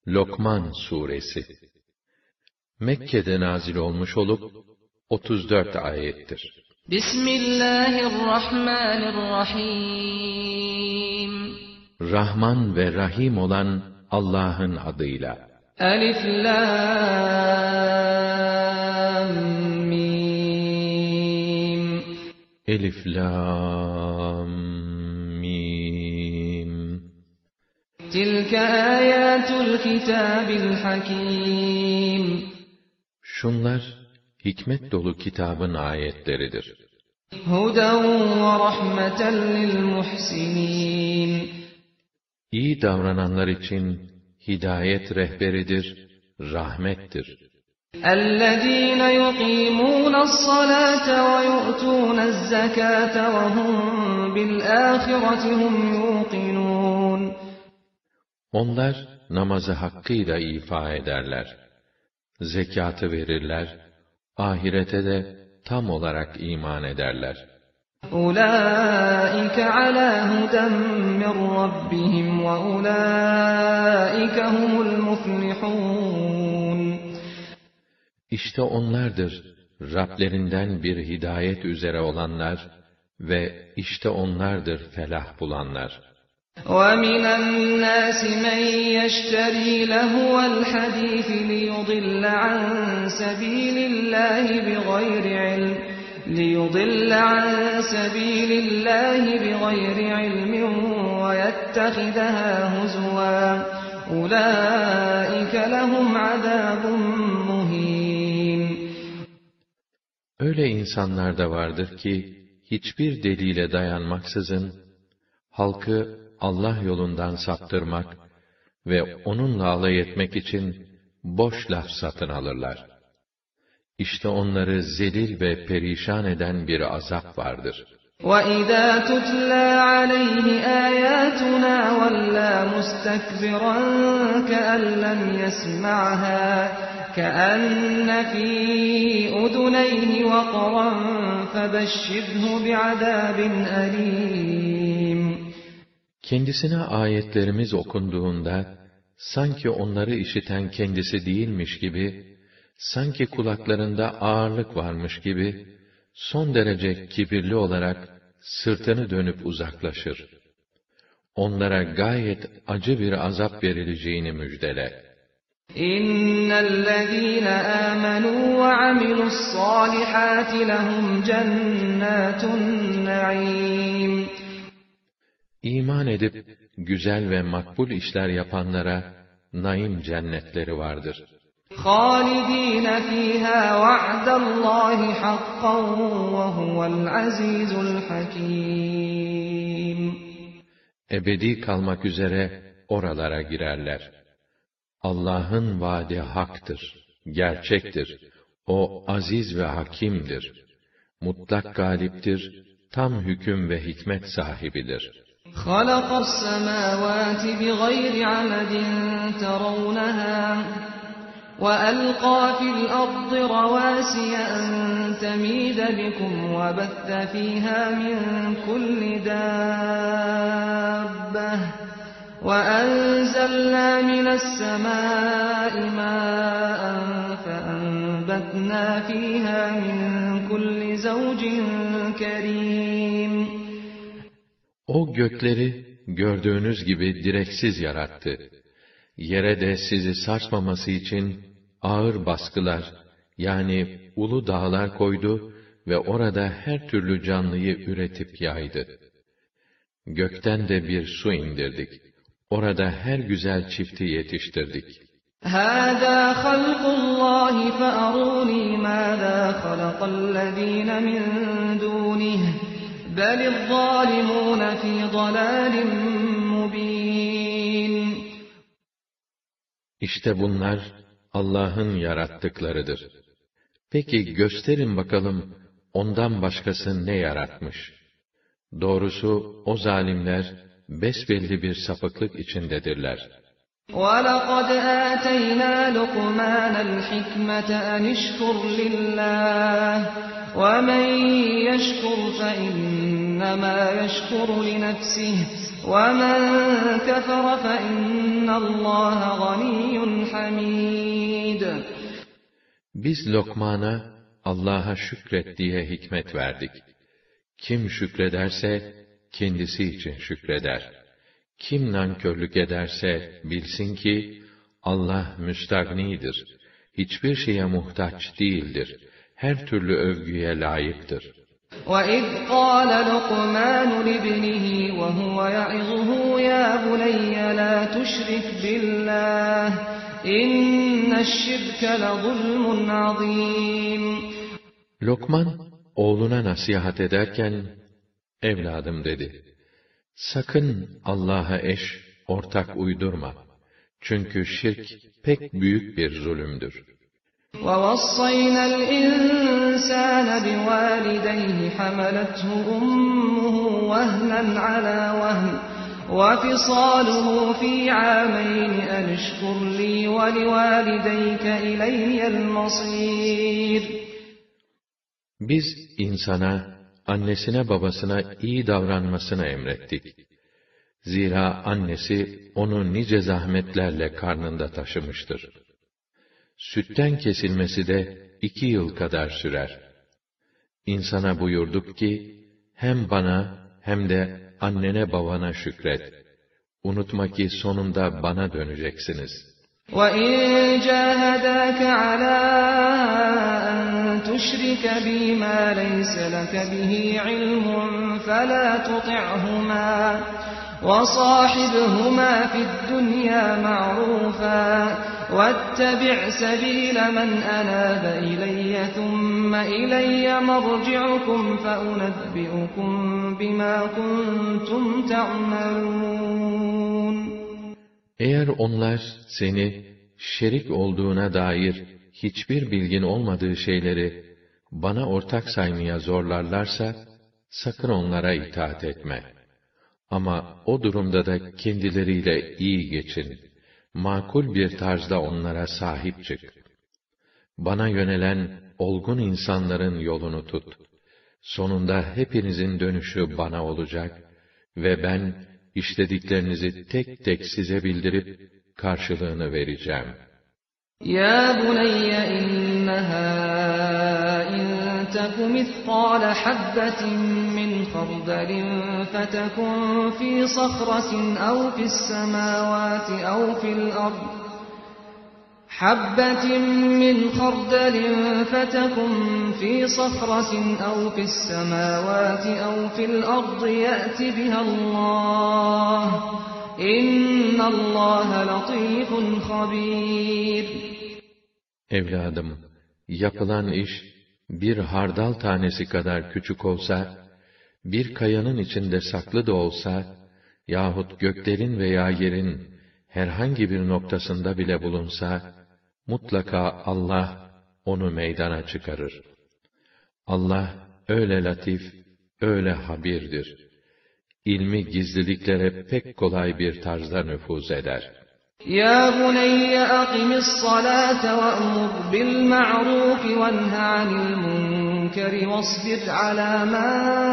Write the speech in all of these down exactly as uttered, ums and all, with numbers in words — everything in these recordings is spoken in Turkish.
Lokman Suresi Mekke'de nazil olmuş olup otuz dört ayettir. Bismillahirrahmanirrahim. Rahman ve Rahim olan Allah'ın adıyla. Elif Lam Mim. Elif Lam Mim. Tilke ayatul kitabil hakim. Şunlar hikmet dolu kitabın ayetleridir. Huden ve rahmeten lil muhsinin. İyi davrananlar için hidayet rehberidir, rahmettir. اَلَّذ۪ينَ يُقِيمُونَ الصَّلَاةَ وَيُؤْتُونَ الزَّكَاةَ وَهُمْ بِالْآخِرَةِ هُمْ يُوقِنُونَ. Onlar namazı hakkıyla ifa ederler. Zekatı verirler, ahirete de tam olarak iman ederler. اُولَٰئِكَ عَلَى هُدًى مِّن رَّبِّهِمْ وَاُولَٰئِكَ هُمُ الْمُفْلِحُونَ. İşte onlardır Rablerinden bir hidayet üzere olanlar ve işte onlardır felah bulanlar. وَمِنَ النَّاسِ مَن يَشْتَرِي لَهْوَ الْحَدِيثِ لِيُضِلَّ عَن سَبِيلِ اللَّهِ بِغَيْرِ عِلْمٍ لِيُضِلَّ عَن سَبِيلِ اللَّهِ بِغَيْرِ عِلْمٍ وَيَتَّخِذَهَا هُزُوًا أُولَٰئِكَ لَهُمْ عَذَابٌ مُّهِينٌ. Öyle insanlar da vardır ki hiçbir delile dayanmaksızın halkı Allah yolundan saptırmak ve onunla alay etmek için boş laf satın alırlar. İşte onları zelil ve perişan eden bir azap vardır. وَإِذَا تُتْلَى عَلَيْهِ آيَاتُنَا وَلَّى مُسْتَكْبِرًا كَأَن لَّمْ يَسْمَعْهَا كَأَنَّ فِي أُذُنَيْهِ وَقْرًا فَبَشِّرْهُ بِعَذَابٍ أَلِيمٍ. Kendisine ayetlerimiz okunduğunda sanki onları işiten kendisi değilmiş gibi, sanki kulaklarında ağırlık varmış gibi, son derece kibirli olarak sırtını dönüp uzaklaşır. Onlara gayet acı bir azap verileceğini müjdele. İnnellezîne âmenû ve amilussâlihâti lehum cennâtun naîm. İman edip güzel ve makbul işler yapanlara naim cennetleri vardır. خَالِد۪ينَ ف۪يهَا وَعْدَ اللّٰهِ حَقًّا وَهُوَ الْعَز۪يزُ الْحَك۪يمُ. Ebedi kalmak üzere oralara girerler. Allah'ın vaadi haktır, gerçektir. O aziz ve hakimdir. Mutlak galiptir, tam hüküm ve hikmet sahibidir. خَلَقَ السَّمَاوَاتِ بِغَيْرِ عَمَدٍ تَرَوْنَهَا وَأَلْقَى فِي الْأَرْضِ رَوَاسِيَ أَن تَمِيدَ بِكُمْ وَبَثَّ فِيهَا مِن كُلِّ دَابَّةٍ وَأَنزَلْنَا مِنَ السَّمَاءِ مَاءً فَأَنبَتْنَا فِيهَا مِن كُلِّ زَوْجٍ كَرِيمٍ. O gökleri gördüğünüz gibi direksiz yarattı. Yere de sizi sarsmaması için ağır baskılar, yani ulu dağlar koydu ve orada her türlü canlıyı üretip yaydı. Gökten de bir su indirdik. Orada her güzel çifti yetiştirdik. هَذَا خَلْقُ اللّٰهِ فَأَرُونِي مَاذَا خَلَقَ الَّذ۪ينَ مِنْ دُونِهِ بَلِ الظَّالِمُونَ ف۪ي ضَلَالٍ مُّب۪ينٍ. İşte bunlar Allah'ın yarattıklarıdır. Peki gösterin bakalım ondan başkası ne yaratmış? Doğrusu o zalimler besbelli bir sapıklık içindedirler. وَلَقَدْ آتَيْنَا لُقْمَانَ الْحِكْمَةَ أَنِ اشْكُرْ لِلَّهِ وَمَنْ يَشْكُرْ فَإِنَّمَا يَشْكُرُ لِنَفْسِهِ وَمَنْ كَفَرَ فَإِنَّ اللّٰهَ غَنِيٌّ حَمِيدٌ. Biz Lokman'a Allah'a şükret diye hikmet verdik. Kim şükrederse kendisi için şükreder. Kim nankörlük ederse bilsin ki Allah müstagnidir. Hiçbir şeye muhtaç değildir. Her türlü övgüye layıktır. وَإِذْ قَالَ لُقْمَانُ لِابْنِهِ وَهُوَ يَعِظُهُ يَا بُنَيَّ لَا تُشْرِكْ بِاللّٰهِ إِنَّ الشِّرْكَ لَظُلْمٌ عَظِيمٌ. Lokman oğluna nasihat ederken, evladım dedi, sakın Allah'a eş, ortak uydurma. Çünkü şirk pek büyük bir zulümdür. وَوَصَّيْنَا الْإِنسَانَ بِوَالِدَيْهِ حَمَلَتْهُ أُمُّهُ وَهْنًا عَلَى وَهْنٍ وَفِصَالُهُ فِي عَامَيْنِ أَنِ اشْكُرْ لِي وَلِوَالِدَيْكَ إِلَيَّ الْمَصِيرُ. Biz insana, annesine babasına iyi davranmasını emrettik. Zira annesi onu nice zahmetlerle karnında taşımıştır. Sütten kesilmesi de iki yıl kadar sürer. İnsana buyurduk ki, hem bana hem de annene babana şükret. Unutma ki sonunda bana döneceksiniz. وَإِنْ جَاهَدَاكَ عَلَىٰ أَنْ تُشْرِكَ بِي مَا لَيْسَ لَكَ بِهِ عِلْمٌ فَلَا تُطِعْهُمَا وَصَاحِبْهُمَا فِي الدُّنْيَا مَعْرُوفًا وَاتَّبِعْ سَبِيلَ مَنْ أَنَابَ إِلَيَّ ثُمَّ إِلَيَّ مَرْجِعُكُمْ فَأُنَبِّئُكُمْ بِمَا كُنْتُمْ تَعْمَلُونَ. Eğer onlar seni şerik olduğuna dair hiçbir bilgin olmadığı şeyleri bana ortak saymaya zorlarlarsa, sakın onlara itaat etme. Ama o durumda da kendileriyle iyi geçin. Makul bir tarzda onlara sahip çık. Bana yönelen olgun insanların yolunu tut. Sonunda hepinizin dönüşü bana olacak ve ben işlediklerinizi tek tek size bildirip karşılığını vereceğim. يَا بُنَيَّ إِنَّهَا إِن تَكُ مِثْقَالَ حَبَّةٍ مِّنْ خَرْدَلٍ فَتَكُنْ فِي صَخْرَةٍ أَوْ فِي السَّمَاوَاتِ أَوْ فِي الْأَرْضِ حَبَّةٍ مِّنْ خَرْدَلٍ فَتَكُنْ فِي صَخْرَةٍ أَوْ فِي السَّمَاوَاتِ أَوْ فِي الْأَرْضِ يَأْتِ بِهَا اللَّهُ İnna Allaha latifun habir. Evladım, yapılan iş bir hardal tanesi kadar küçük olsa, bir kayanın içinde saklı da olsa yahut göklerin veya yerin herhangi bir noktasında bile bulunsa, mutlaka Allah onu meydana çıkarır. Allah öyle latif, öyle habirdir. İlmi gizliliklere pek kolay bir tarzda nüfuz eder. Ya buneyye akimis salate ve'mur bil ma'ruf ve nha anil munkeri vasbir ala ma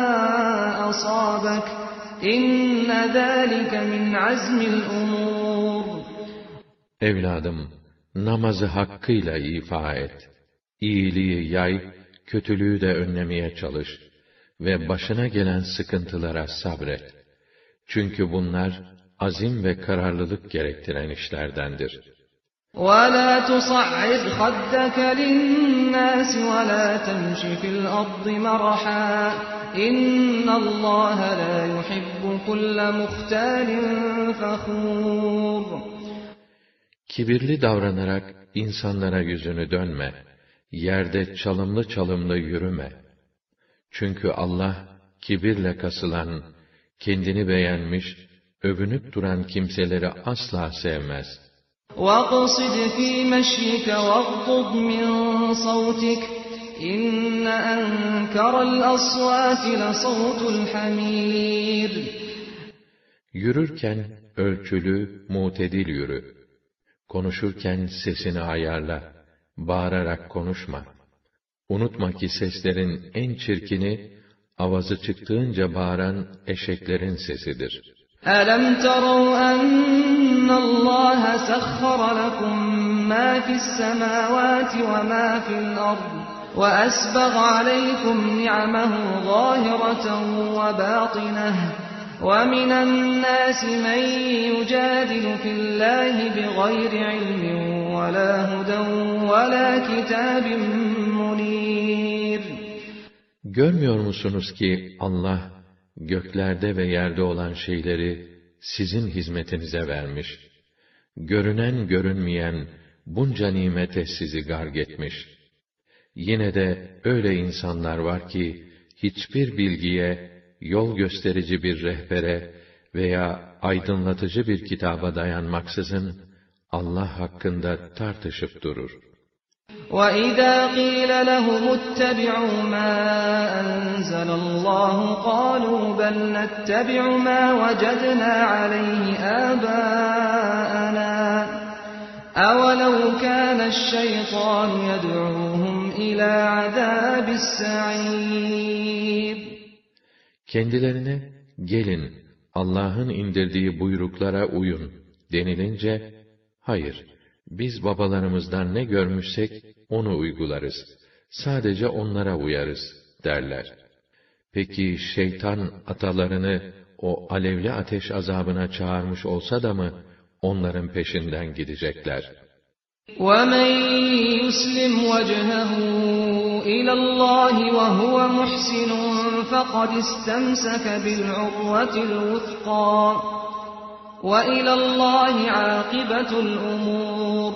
asabak. İnne zâlike min azmil umur. Evladım, namazı hakkıyla ifa et. İyiliği yay, kötülüğü de önlemeye çalış. Ve başına gelen sıkıntılara sabret. Çünkü bunlar azim ve kararlılık gerektiren işlerdendir. وَلَا تُصَعِّرْ خَدَّكَ لِلنَّاسِ وَلَا تَمْشِ فِي الْأَرْضِ مَرَحًا إِنَّ اللَّهَ لَا يُحِبُّ كُلَّ مُخْتَالٍ فَخُورٍ. Kibirli davranarak insanlara yüzünü dönme. Yerde çalımlı çalımlı yürüme. Çünkü Allah, kibirle kasılan, kendini beğenmiş, övünüp duran kimseleri asla sevmez. وَاقْصِدْ فِي مَشْيِكَ وَاغْضُضْ مِنْ صَوْتِكَ إِنَّ أَنْكَرَ الْأَصْوَاتِ لَصَوْتُ الْحَمِيرِ. Yürürken ölçülü, mutedil yürü. Konuşurken sesini ayarla, bağırarak konuşma. Unutma ki seslerin en çirkini, avazı çıktığınca bağıran eşeklerin sesidir. أَلَمْ تَرَوْا أَنَّ اللَّهَ سَخَّرَ لَكُم مَّا فِي السَّمَاوَاتِ وَمَا فِي الْأَرْضِ وَأَسْبَغَ عَلَيْكُمْ نِعَمَهُ ظَاهِرَةً وَبَاطِنَةً وَمِنَ النَّاسِ مَن يُجَادِلُ فِي اللَّهِ بِغَيْرِ عِلْمٍ وَلَا هُدًى وَلَا كِتَابٍ مُنِيرٍ. Görmüyor musunuz ki Allah göklerde ve yerde olan şeyleri sizin hizmetinize vermiş, görünen görünmeyen bunca nimete sizi garg etmiş. Yine de öyle insanlar var ki hiçbir bilgiye, yol gösterici bir rehbere veya aydınlatıcı bir kitaba dayanmaksızın Allah hakkında tartışıp durur. وَإِذَا قِيلَ لَهُمُ اتَّبِعُوا مَا أَنزَلَ اللَّهُ قَالُوا بَلْ نَتَّبِعُ مَا وَجَدْنَا عَلَيْهِ آبَاءَنَا أَوَلَوْ كَانَ الشَّيْطَانُ يَدْعُوهُمْ إِلَى عَذَابِ السَّعِيرِ. Kendilerine gelin Allah'ın indirdiği buyruklara uyun denilince, hayır, biz babalarımızdan ne görmüşsek onu uygularız, sadece onlara uyarız derler. Peki şeytan atalarını o alevli ateş azabına çağırmış olsa da mı onların peşinden gidecekler? وَمَنْ يُسْلِمْ وَجْهَهُ إِلَى اللَّهِ وَهُوَ مُحْسِنٌ فَقَدِ اسْتَمْسَكَ بِالْعُرْوَةِ الْوُثْقَى وَإِلَى اللَّهِ عَاقِبَةُ الْأُمُورِ.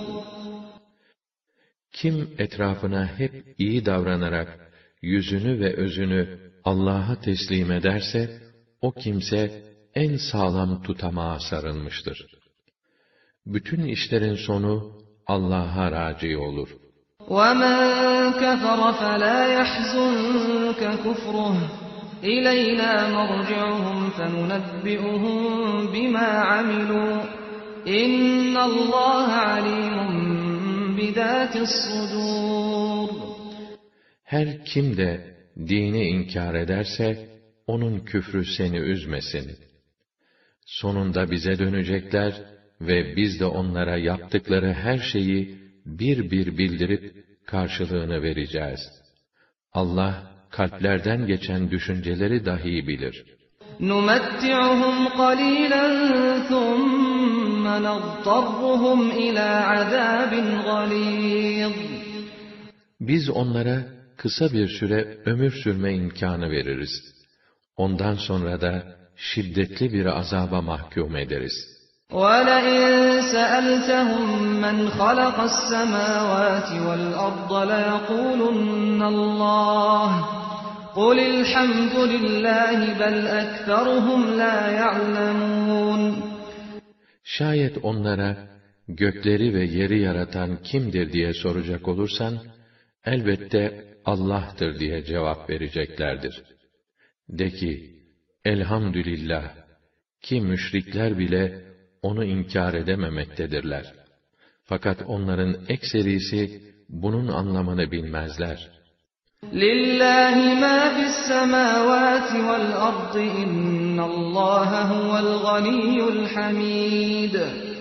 Kim etrafına hep iyi davranarak yüzünü ve özünü Allah'a teslim ederse, o kimse en sağlam tutamağa sarılmıştır. Bütün işlerin sonu Allah'a raci olur. وَمَنْ كَفَرَ فَلَا يَحْزُنْكَ كُفْرُهُ إِلَيْنَا مَرْجِعُهُمْ فَنُنَبِّئُهُم بِمَا عَمِلُوا إِنَّ اللَّهَ عَلِيمٌ بِذَاتِ الصُّدُورِ. Her kim de dini inkar ederse, onun küfrü seni üzmesin. Sonunda bize dönecekler ve biz de onlara yaptıkları her şeyi bir bir bildirip karşılığını vereceğiz. Allah kalplerden geçen düşünceleri dahi bilir. نُمَتِّعُهُمْ قَلِيلًا ثُمَّ نَضْطَرُّهُمْ إِلَى عَذَابٍ غَلِيظٍ. Biz onlara kısa bir süre ömür sürme imkanı veririz. Ondan sonra da şiddetli bir azaba mahkum ederiz. وَلَئِن سَأَلْتَهُم مَّنْ خَلَقَ السَّمَاوَاتِ وَالْأَرْضَ لَيَقُولُنَّ اللَّهُ قُلِ الْحَمْدُ لِلَّهِ بَلْ أَكْثَرُهُمْ لَا يَعْلَمُونَ. Şayet onlara gökleri ve yeri yaratan kimdir diye soracak olursan, elbette Allah'tır diye cevap vereceklerdir. De ki, elhamdülillah, ki müşrikler bile onu inkar edememektedirler. Fakat onların ekserisi bunun anlamını bilmezler. لِلَّهِ مَا فِي السَّمَاوَاتِ وَالْأَرْضِ إِنَّ اللَّهَ هُوَ الْغَنِيُّ الْحَمِيدُ.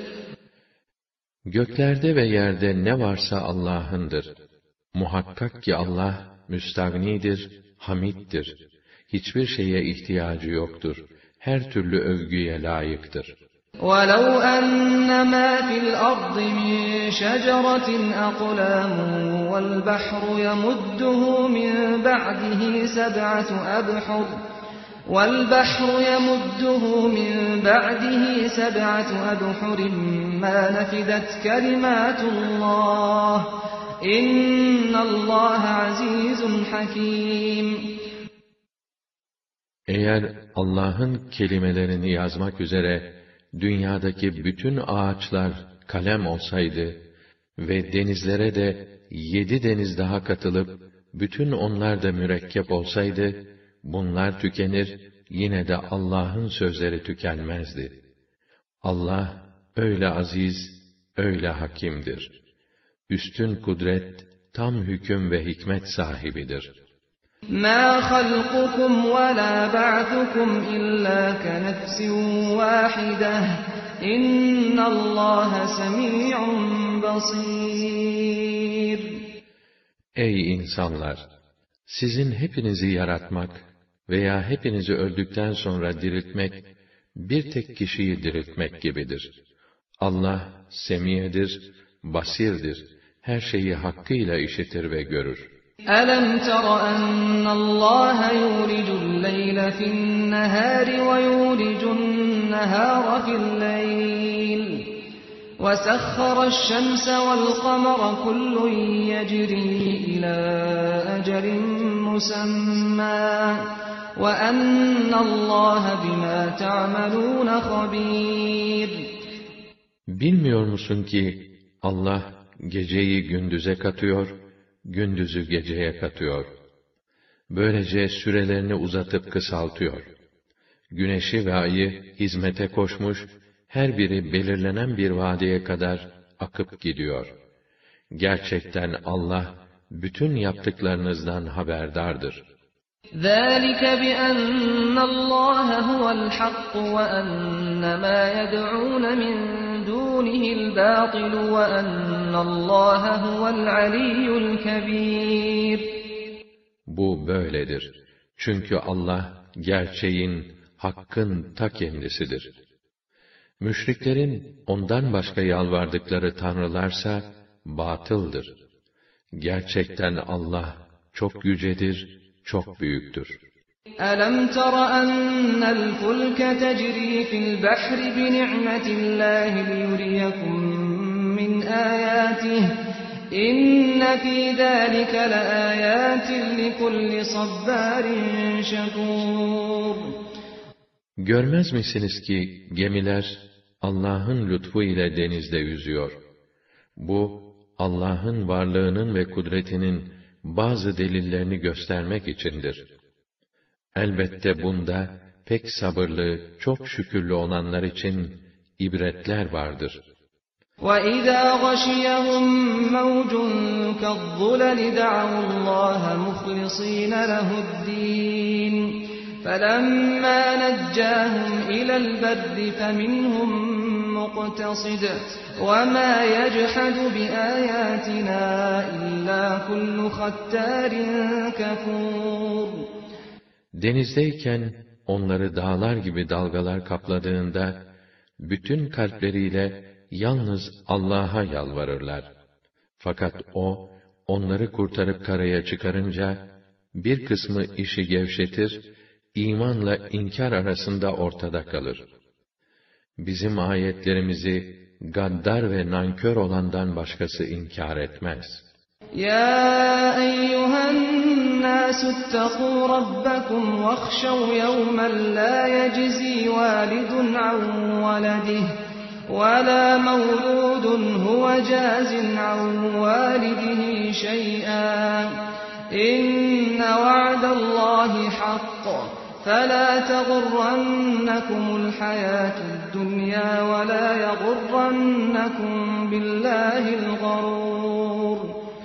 Göklerde ve yerde ne varsa Allah'ındır. Muhakkak ki Allah müstagnidir, hamiddir. Hiçbir şeye ihtiyacı yoktur. Her türlü övgüye layıktır. وَلَوْ أَنَّ مَا فِي الْأَرْضِ مِنْ شَجَرَةٍ أَقْلَامٌ وَالْبَحْرُ يَمُدُّهُ مِنْ بَعْدِهِ سَبْعَةُ أَبْحُرٍ وَالْبَحْرُ يَمُدُّهُ مِنْ بَعْدِهِ سَبْعَةُ أَبْحُرٍ مَا نَفِدَتْ كَلِمَاتُ اللَّهِ إِنَّ اللَّهَ عَزِيزٌ حَكِيمٌ. Eğer Allah'ın kelimelerini yazmak üzere dünyadaki bütün ağaçlar kalem olsaydı ve denizlere de yedi deniz daha katılıp bütün onlar da mürekkep olsaydı, bunlar tükenir, yine de Allah'ın sözleri tükenmezdi. Allah öyle aziz, öyle hakimdir. Üstün kudret, tam hüküm ve hikmet sahibidir. مَا خَلْقُكُمْ وَلَا بَعْثُكُمْ إِلَّا كَنَفْسٍ وَاحِدَةٍ اِنَّ اللّٰهَ سَمِيعٌ بَصِيرٌ. Ey insanlar! Sizin hepinizi yaratmak veya hepinizi öldükten sonra diriltmek, bir tek kişiyi diriltmek gibidir. Allah, semiyedir, basirdir, her şeyi hakkıyla işitir ve görür. أَلَمْ تَرَ أَنَّ اللّٰهَ يُولِجُ اللَّيْلَ فِي النَّهَارِ وَيُولِجُ النَّهَارَ فِي اللَّيْلِ وَسَخَّرَ الشَّمْسَ وَالْقَمَرَ كُلٌّ يَجْرِي إِلَى أَجَلٍ مُّسَمًّى وَأَنَّ اللّٰهَ بِمَا تَعْمَلُونَ خَبِيرٌ. Bilmiyor musun ki Allah geceyi gündüze katıyor, gündüzü geceye katıyor. Böylece sürelerini uzatıp kısaltıyor. Güneşi ve ayı hizmete koşmuş, her biri belirlenen bir vadeye kadar akıp gidiyor. Gerçekten Allah bütün yaptıklarınızdan haberdardır. ذَٰلِكَ بِأَنَّ اللّٰهَ هُوَ الْحَقُّ وَأَنَّ مَا يَدْعُونَ مِن دُونِهِ الْبَاطِلُ وَأَنَّ اللّٰهَ هُوَ الْعَلِيُّ الْكَبِيرُ. Bu böyledir. Çünkü Allah gerçeğin, hakkın ta kendisidir. Müşriklerin ondan başka yalvardıkları tanrılarsa batıldır. Gerçekten Allah çok yücedir, çok büyüktür. أَلَمْ تَرَ أَنَّ الْفُلْكَ تَجْرِي فِي الْبَحْرِ بِنِعْمَةِ اللّٰهِ لِيُرِيَكُم مِّنْ آيَاتِهِ إِنَّ فِي ذَٰلِكَ لَآيَاتٍ لِكُلِّ صَبَّارٍ شَكُورٍ. Görmez misiniz ki gemiler Allah'ın lütfu ile denizde yüzüyor. Bu Allah'ın varlığının ve kudretinin bazı delillerini göstermek içindir. Elbette bunda pek sabırlı, çok şükürlü olanlar için ibretler vardır. وَإِذَا غَشِيَهُم مَّوْجٌ كَالظُّلَلِ دَعَوُا اللّٰهَ مُخْلِصِينَ لَهُ الدِّينَ فَلَمَّا نَجَّاهُمْ إِلَى الْبَرِّ فَمِنْهُم مُّقْتَصِدٌ وَمَا يَجْحَدُ بِآيَاتِنَا إِلَّا كُلُّ خَتَّارٍ كَفُورٍ. Denizdeyken onları dağlar gibi dalgalar kapladığında, bütün kalpleriyle yalnız Allah'a yalvarırlar. Fakat O, onları kurtarıp karaya çıkarınca, bir kısmı işi gevşetir, imanla inkar arasında ortada kalır. Bizim ayetlerimizi gaddar ve nankör olandan başkası inkar etmez. يَا أَيُّهَا النَّاسُ اتَّقُوا رَبَّكُمْ وَاخْشَوْا يَوْمًا لَا يَجْزِي وَالِدٌ عَن وَلَدِهِ وَلَا مَوْلُودٌ هُوَ جَازٍ عَن وَالِدِهِ شَيْئًا إِنَّ وَعْدَ اللّٰهِ حَقٌّ فَلَا تَغُرَّنَّكُمُ الْحَيَاةُ الدُّنْيَا وَلَا يَغُرَّنَّكُم بِاللّٰهِ الْغَرُورُ.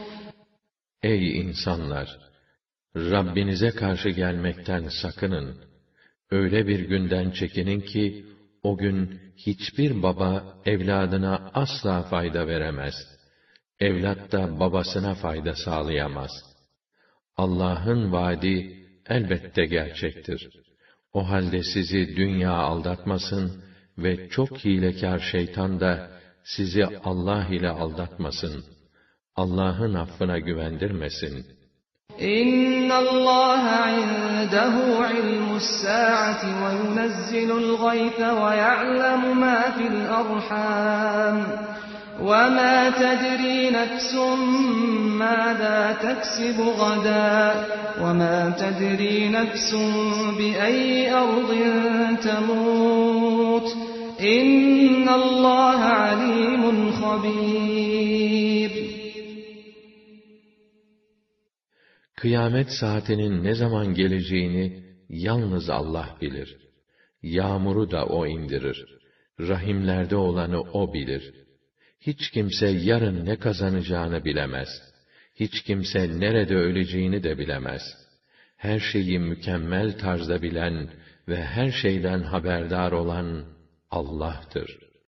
Ey insanlar! Rabbinize karşı gelmekten sakının. Öyle bir günden çekinin ki, o gün hiçbir baba evladına asla fayda veremez. Evlat da babasına fayda sağlayamaz. Allah'ın vaadi elbette gerçektir. O halde sizi dünya aldatmasın ve çok hilekâr şeytan da sizi Allah ile aldatmasın. Allah'ın affına güvendirmesin. İnna Allah indehu ilmus saati ve yunezzilul gayfe ve ya'lemu ma fil arham ve ma tedri nefsun mâzâ teksibu gadâ ve ma tedri nefsun bi eyyi ardin temût. İnna Allah alimun habîr. Kıyamet saatinin ne zaman geleceğini yalnız Allah bilir. Yağmuru da O indirir. Rahimlerde olanı O bilir. Hiç kimse yarın ne kazanacağını bilemez. Hiç kimse nerede öleceğini de bilemez. her şeyi mükemmel tarzda bilen ve her şeyden haberdar olan Allah'tır.